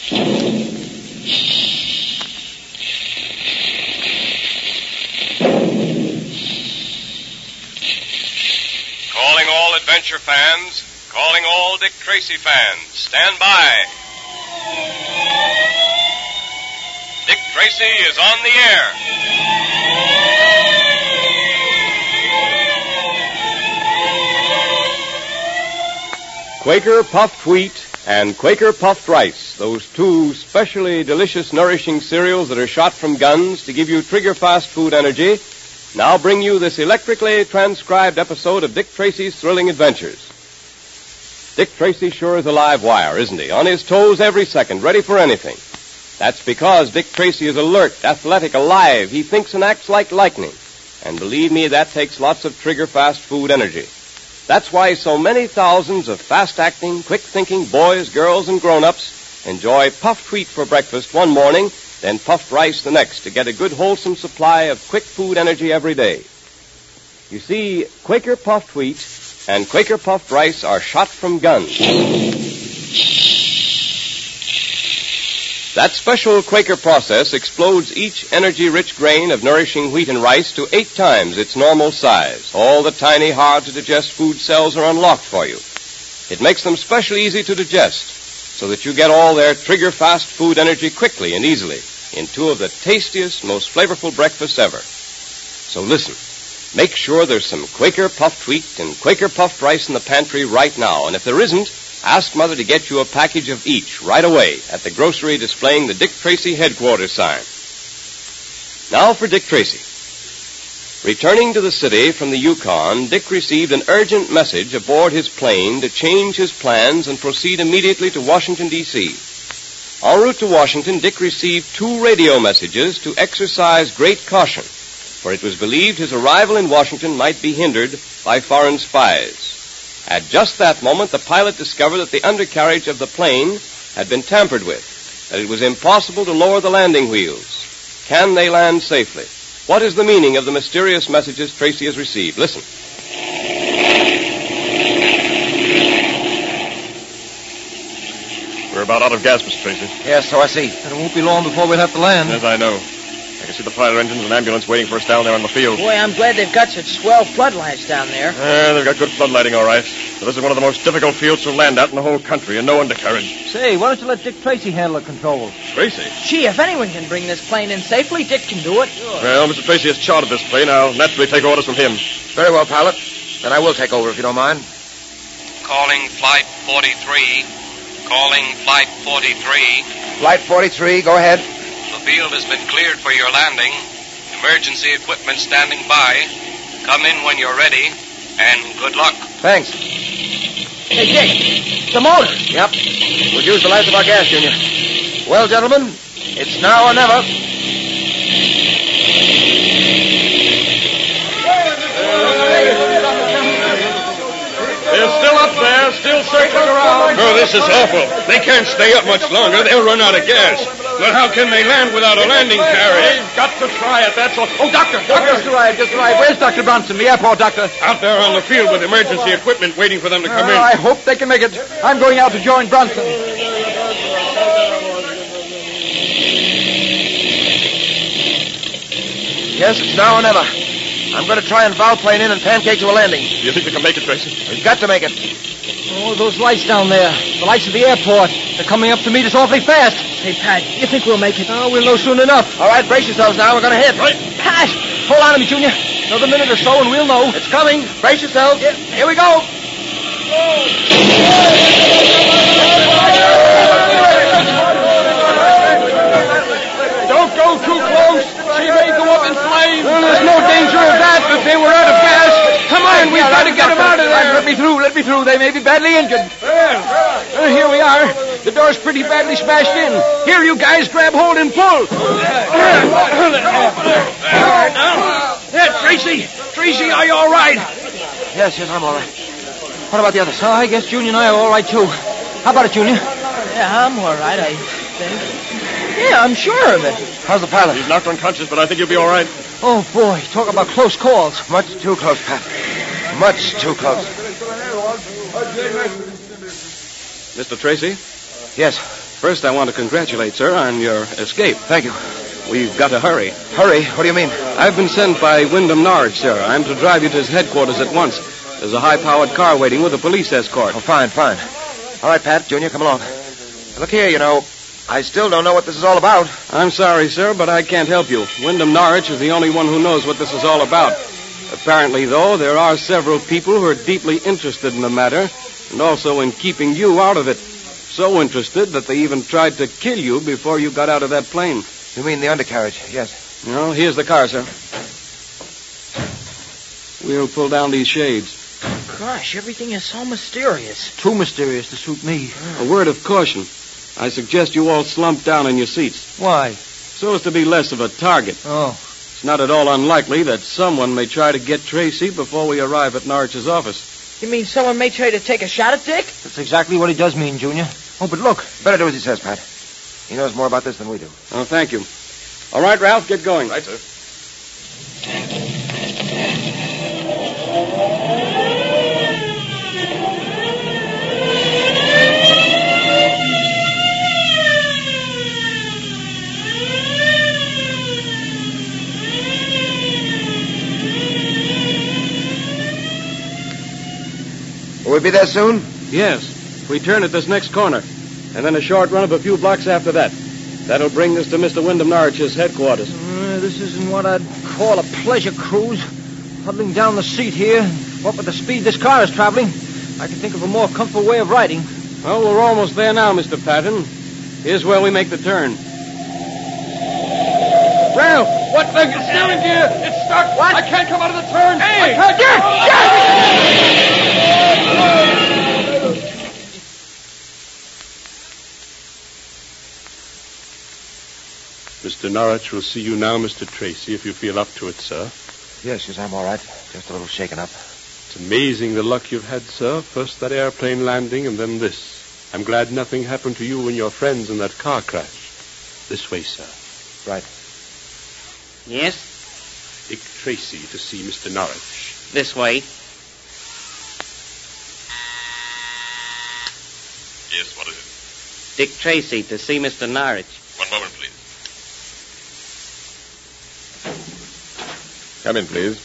Calling all adventure fans, calling all Dick Tracy fans. Stand by. Dick Tracy is on the air. Quaker Puffed Wheat and Quaker Puffed Rice, those two specially delicious, nourishing cereals that are shot from guns to give you trigger-fast food energy, now bring you this electrically transcribed episode of Dick Tracy's Thrilling Adventures. Dick Tracy sure is a live wire, isn't he? On his toes every second, ready for anything. That's because Dick Tracy is alert, athletic, alive. He thinks and acts like lightning. And believe me, that takes lots of trigger-fast food energy. That's why so many thousands of fast-acting, quick-thinking boys, girls, and grown-ups enjoy puffed wheat for breakfast one morning, then puffed rice the next to get a good, wholesome supply of quick food energy every day. You see, Quaker Puffed Wheat and Quaker Puffed Rice are shot from guns. That special Quaker process explodes each energy-rich grain of nourishing wheat and rice to 8 times its normal size. All the tiny, hard-to-digest food cells are unlocked for you. It makes them specially easy to digest, so that you get all their trigger-fast food energy quickly and easily in 2 of the tastiest, most flavorful breakfasts ever. So listen. Make sure there's some Quaker Puffed Wheat and Quaker Puffed Rice in the pantry right now. And if there isn't, ask Mother to get you a package of each right away at the grocery displaying the Dick Tracy headquarters sign. Now for Dick Tracy. Returning to the city from the Yukon, Dick received an urgent message aboard his plane to change his plans and proceed immediately to Washington, D.C. En route to Washington, Dick received 2 radio messages to exercise great caution, for it was believed his arrival in Washington might be hindered by foreign spies. At just that moment, the pilot discovered that the undercarriage of the plane had been tampered with, that it was impossible to lower the landing wheels. Can they land safely? What is the meaning of the mysterious messages Tracy has received? Listen. We're about out of gas, Mr. Tracy. Yes, so I see. And it won't be long before we'll have to land. Yes, I know. I can see the fire engines and ambulance waiting for us down there on the field. Boy, I'm glad they've got such swell floodlights down there. They've got good floodlighting, all right. But this is one of the most difficult fields to land at in the whole country, and no undercarriage. Say, why don't you let Dick Tracy handle the controls? Tracy? Gee, if anyone can bring this plane in safely, Dick can do it. Sure. Well, Mr. Tracy has chartered this plane. I'll naturally take orders from him. Very well, pilot. Then I will take over, if you don't mind. Calling Flight 43. Calling Flight 43. Flight 43, go ahead. The field has been cleared for your landing. Emergency equipment standing by. Come in when you're ready, and good luck. Thanks. Hey, Dick, the motor. Yep. We've used the last of our gas, Junior. Well, gentlemen, it's now or never. They're still up there, still circling around. Oh, this is awful. They can't stay up much longer. They'll run out of gas. But how can they land without a landing carriage? They've got to try it, that's all. Oh, Doctor! Just arrived. Where's Dr. Bronson, the airport doctor? Out there on the field with emergency equipment waiting for them to come in. I hope they can make it. I'm going out to join Bronson. Yes, it's now or never. I'm going to try and volplane in and pancake to a landing. Do you think we can make it, Tracy? We've got to make it. Oh, those lights down there. The lights of the airport. They're coming up to meet us awfully fast. Hey, Pat, you think we'll make it? Oh, we'll know soon enough. All right, brace yourselves now. We're going to hit. Right. Pat, hold on to me, Junior. Another minute or so and we'll know. It's coming. Brace yourselves. Here we go. Don't go too close. She may go up in flames. Well, there's no danger of that if they were out of gas. Come on, we've got to get them out of there. Let me through. They may be badly injured. Here we are. The door's pretty badly smashed in. Here, you guys, grab hold and pull. There, Tracy. Tracy, are you all right? Yes, I'm all right. What about the others? Oh, I guess Junior and I are all right, too. How about it, Junior? Yeah, I'm all right, I think. Yeah, I'm sure of it. How's the pilot? He's knocked unconscious, but I think he'll be all right. Oh, boy, talk about close calls. Much too close, Pat. Much too close. Mr. Tracy? Yes. First, I want to congratulate, sir, on your escape. Thank you. We've got to hurry. Hurry? What do you mean? I've been sent by Wyndham Norwich, sir. I'm to drive you to his headquarters at once. There's a high-powered car waiting with a police escort. Oh, fine. All right, Pat, Junior, come along. Look here, I still don't know what this is all about. I'm sorry, sir, but I can't help you. Wyndham Norwich is the only one who knows what this is all about. Apparently, though, there are several people who are deeply interested in the matter and also in keeping you out of it. So interested that they even tried to kill you before you got out of that plane. You mean the undercarriage? Yes. Well, here's the car, sir. We'll pull down these shades. Gosh, everything is so mysterious. Too mysterious to suit me. A word of caution. I suggest you all slump down in your seats. Why? So as to be less of a target. Oh. It's not at all unlikely that someone may try to get Tracy before we arrive at Norwich's office. You mean someone may try to take a shot at Dick? That's exactly what he does mean, Junior. Oh, but look. Better do as he says, Pat. He knows more about this than we do. Oh, thank you. All right, Ralph, get going. Right, sir. Will we be there soon? Yes. We turn at this next corner, and then a short run of a few blocks after that. That'll bring us to Mr. Wyndham Norwich's headquarters. This isn't what I'd call a pleasure cruise. Huddling down the seat here, what with the speed this car is traveling, I can think of a more comfortable way of riding. Well, we're almost there now, Mr. Patton. Here's where we make the turn. Ralph, what the... It's steering gear. It's stuck. What? I can't come out of the turn. Hey! I can't... Mr. Norwich will see you now, Mr. Tracy, if you feel up to it, sir. Yes, I'm all right. Just a little shaken up. It's amazing the luck you've had, sir. First that airplane landing and then this. I'm glad nothing happened to you and your friends in that car crash. This way, sir. Right. Yes? Dick Tracy to see Mr. Norwich. This way. Yes, what is it? Dick Tracy to see Mr. Norwich. One moment, please. Come in, please.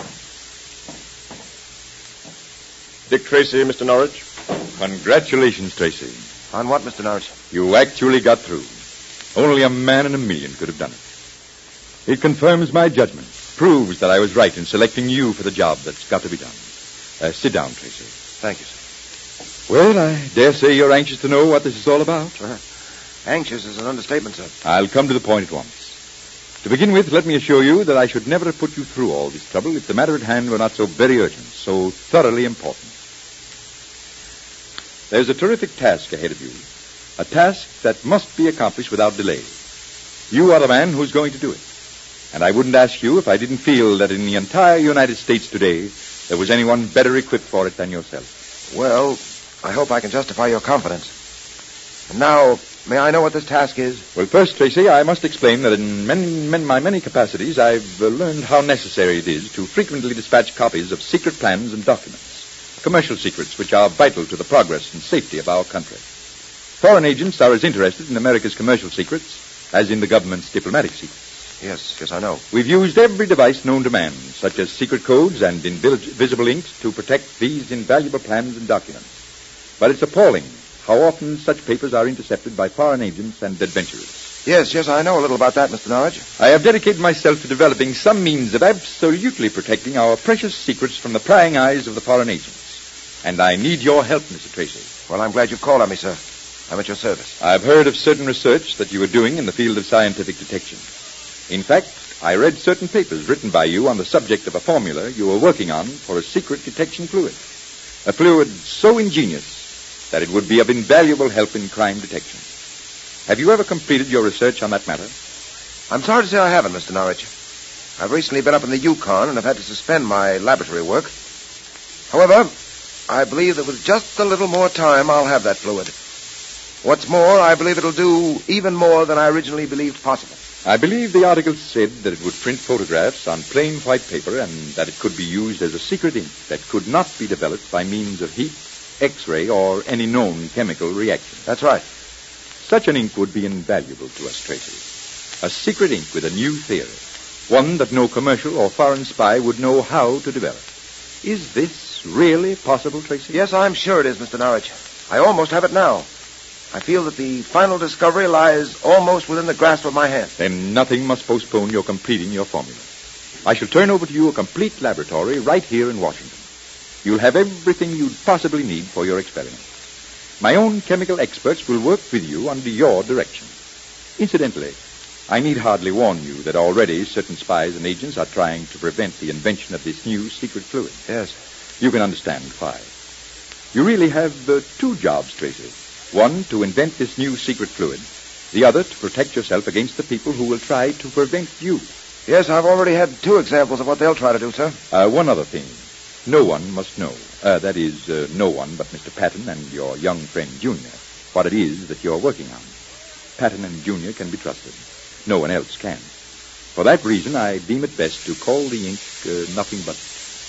Dick Tracy, Mr. Norwich. Congratulations, Tracy. On what, Mr. Norwich? You actually got through. Only a man in a million could have done it. It confirms my judgment. Proves that I was right in selecting you for the job that's got to be done. Sit down, Tracy. Thank you, sir. Well, I dare say you're anxious to know what this is all about. Anxious is an understatement, sir. I'll come to the point at once. To begin with, let me assure you that I should never have put you through all this trouble if the matter at hand were not so very urgent, so thoroughly important. There's a terrific task ahead of you, a task that must be accomplished without delay. You are the man who's going to do it, and I wouldn't ask you if I didn't feel that in the entire United States today there was anyone better equipped for it than yourself. Well, I hope I can justify your confidence. And now, may I know what this task is? Well, first, Tracy, I must explain that in my many capacities, I've learned how necessary it is to frequently dispatch copies of secret plans and documents, commercial secrets which are vital to the progress and safety of our country. Foreign agents are as interested in America's commercial secrets as in the government's diplomatic secrets. Yes, I know. We've used every device known to man, such as secret codes and invisible inks, to protect these invaluable plans and documents. But it's appalling how often such papers are intercepted by foreign agents and adventurers. Yes, I know a little about that, Mr. Norwich. I have dedicated myself to developing some means of absolutely protecting our precious secrets from the prying eyes of the foreign agents. And I need your help, Mr. Tracy. Well, I'm glad you've called on me, sir. I'm at your service. I've heard of certain research that you are doing in the field of scientific detection. In fact, I read certain papers written by you on the subject of a formula you were working on for a secret detection fluid. A fluid so ingenious that it would be of invaluable help in crime detection. Have you ever completed your research on that matter? I'm sorry to say I haven't, Mr. Norwich. I've recently been up in the Yukon and have had to suspend my laboratory work. However, I believe that with just a little more time, I'll have that fluid. What's more, I believe it'll do even more than I originally believed possible. I believe the article said that it would print photographs on plain white paper and that it could be used as a secret ink that could not be developed by means of heat, X-ray, or any known chemical reaction. That's right. Such an ink would be invaluable to us, Tracy. A secret ink with a new theory. One that no commercial or foreign spy would know how to develop. Is this really possible, Tracy? Yes, I'm sure it is, Mr. Norwich. I almost have it now. I feel that the final discovery lies almost within the grasp of my hand. Then nothing must postpone your completing your formula. I shall turn over to you a complete laboratory right here in Washington. You'll have everything you'd possibly need for your experiment. My own chemical experts will work with you under your direction. Incidentally, I need hardly warn you that already certain spies and agents are trying to prevent the invention of this new secret fluid. Yes. You can understand why. You really have two jobs, Tracy. One, to invent this new secret fluid. The other, to protect yourself against the people who will try to prevent you. Yes, I've already had 2 examples of what they'll try to do, sir. One other thing. No one must know. That is, no one but Mr. Patton and your young friend, Junior, what it is that you're working on. Patton and Junior can be trusted. No one else can. For that reason, I deem it best to call the ink nothing but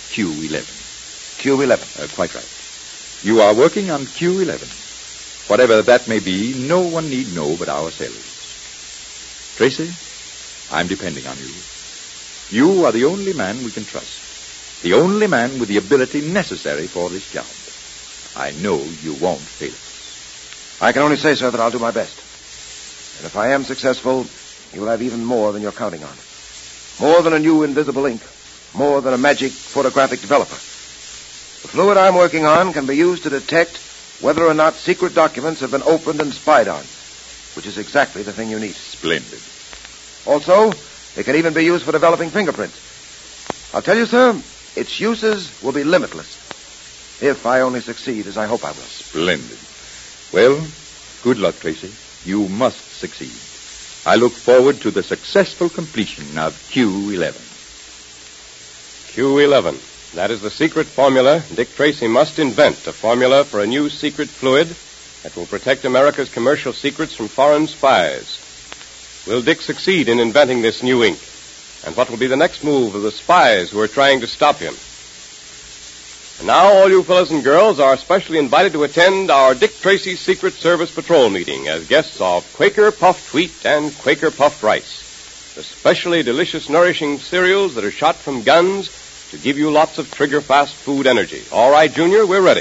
Q11. Q11. Quite right. You are working on Q11. Whatever that may be, no one need know but ourselves. Tracy, I'm depending on you. You are the only man we can trust. The only man with the ability necessary for this job. I know you won't fail us. I can only say, sir, that I'll do my best. And if I am successful, you will have even more than you're counting on. More than a new invisible ink. More than a magic photographic developer. The fluid I'm working on can be used to detect whether or not secret documents have been opened and spied on, which is exactly the thing you need. Splendid. Also, it can even be used for developing fingerprints. I'll tell you, sir, its uses will be limitless, if I only succeed as I hope I will. Splendid. Well, good luck, Tracy. You must succeed. I look forward to the successful completion of Q11. Q11. That is the secret formula Dick Tracy must invent, a formula for a new secret fluid that will protect America's commercial secrets from foreign spies. Will Dick succeed in inventing this new ink? And what will be the next move of the spies who are trying to stop him? And now all you fellows and girls are specially invited to attend our Dick Tracy Secret Service Patrol meeting as guests of Quaker Puffed Wheat and Quaker Puffed Rice, the specially delicious, nourishing cereals that are shot from guns to give you lots of trigger-fast food energy. All right, Junior, we're ready.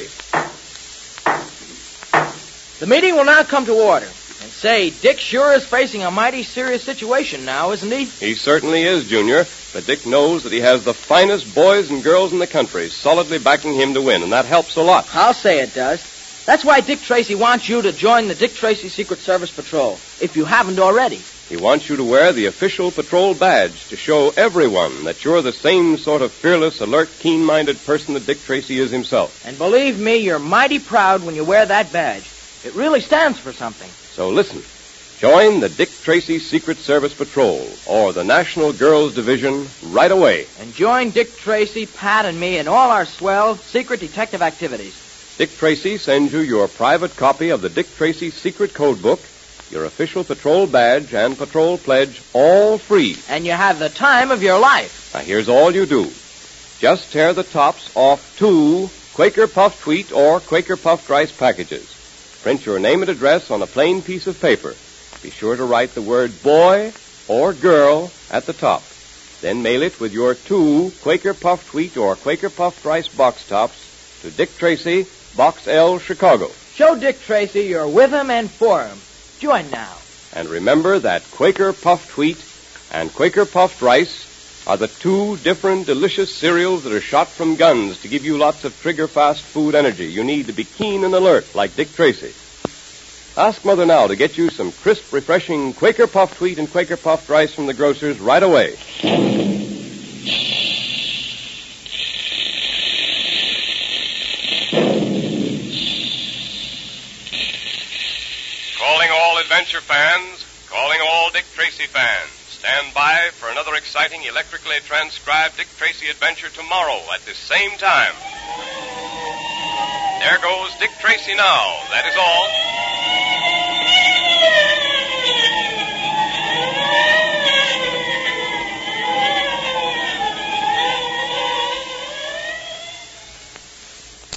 The meeting will now come to order. And say, Dick sure is facing a mighty serious situation now, isn't he? He certainly is, Junior. But Dick knows that he has the finest boys and girls in the country solidly backing him to win, and that helps a lot. I'll say it does. That's why Dick Tracy wants you to join the Dick Tracy Secret Service Patrol, if you haven't already. He wants you to wear the official patrol badge to show everyone that you're the same sort of fearless, alert, keen-minded person that Dick Tracy is himself. And believe me, you're mighty proud when you wear that badge. It really stands for something. So listen. Join the Dick Tracy Secret Service Patrol, or the National Girls Division, right away. And join Dick Tracy, Pat, and me in all our swell secret detective activities. Dick Tracy sends you your private copy of the Dick Tracy Secret Code Book, your official patrol badge and patrol pledge, all free. And you have the time of your life. Now, here's all you do. Just tear the tops off 2 Quaker Puffed Wheat or Quaker Puffed Rice packages. Print your name and address on a plain piece of paper. Be sure to write the word boy or girl at the top. Then mail it with your 2 Quaker Puffed Wheat or Quaker Puffed Rice box tops to Dick Tracy, Box L, Chicago. Show Dick Tracy you're with him and for him. Join now. And remember that Quaker Puffed Wheat and Quaker Puffed Rice are the 2 different delicious cereals that are shot from guns to give you lots of trigger-fast food energy you need to be keen and alert like Dick Tracy. Ask Mother now to get you some crisp, refreshing Quaker Puffed Wheat and Quaker Puffed Rice from the grocers right away. Calling all adventure fans, calling all Dick Tracy fans. Stand by for another exciting, electrically transcribed Dick Tracy adventure tomorrow at this same time. There goes Dick Tracy now, that is all.